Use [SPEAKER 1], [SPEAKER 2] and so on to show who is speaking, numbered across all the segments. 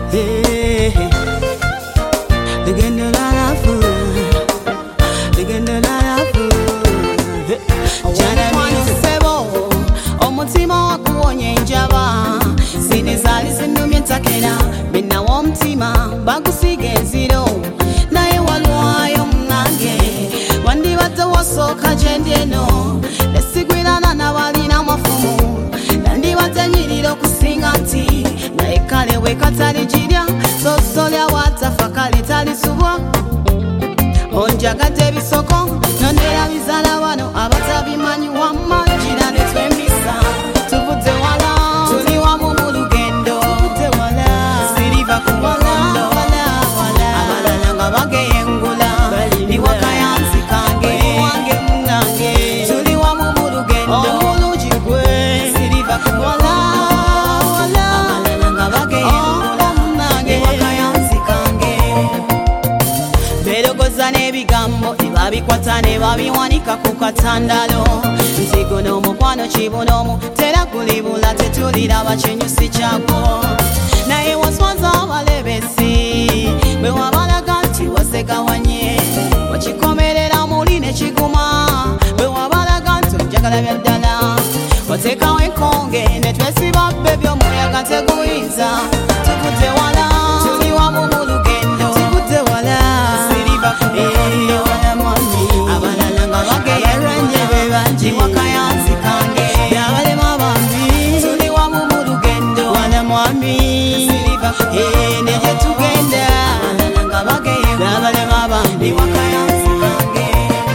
[SPEAKER 1] Hey, lugendo la lafu, lugendo la lafu. Jana mwisebo, omutima wakuonye njaba. Sinizali sinumye ntakera, bina w'omutima bagusige enziro. Naye walwayo mnange, wandibadde wasooka gyendeno. Nesigwirana n'abalina amafumu, nandibadde nyirira okusinga nti. Naye kale wekatali jirya, sosolya watafa kale talisubwa. Onjagadde ebisoko, nondera bizala wano abatabimanyi wamma gira ne twembisa. Tuvudde wala, tuli wamu mu lugendo. Siriva ku mukondo, abalala nga bageyengula. Ni wakayansi kange, wange munange. Tuli wamu mu lugendo, omulungi gwe. Siriva ku mukondo, abalala nga bageyengula. Ni wakayansi kange. Berogoza n'ebigambo nebabikwata ne babiwanika ku katandalo. Nti guno omukwano kibunomu tera kulibula tetuliraba kinyusi kyako. Naye waswaza abalebesi bwe wabalaga nti wasegawanye. Wakikomerera muli ne kiguma bwe wabalaga nti onjagala bya ddala. Wateekawo enkonge ne twesiba bbe by'omuyaga teguyinza. Tuvudde wala, tuli wamu mu lugendo. Tuvudde wala, siriva ku mukondo. Abalala nga bageyeranye be bangi. Ni wakayansi kange, abalema bambi. Tuli wamu mu lugendo, wana mwami. Siriva ku mukondo, ne gye tugenda. Abalala nga bageyeranye, abalema bambi. Ni wakayansi kange.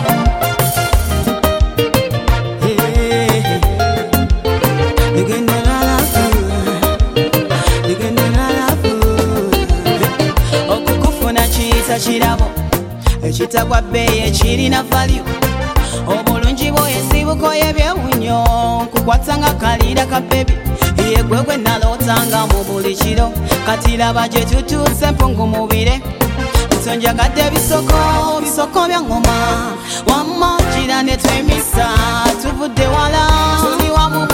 [SPEAKER 1] Lugendo la lafu, lugendo la lafu. Okukufuna kiyita kirabo ekitagwa bbeeyi ekirina value. Obulungi bw'esibuko y'ebyewunyo nkukwata nga kaliira ka bebi. Ye gwe nalootanga mu buli kiro, kati laba gye tutuuse mpungumubire. Nsonjagadde bisoko bya ngoma, wamma gira ne twemisa. Tuvudde wala, tuli wamu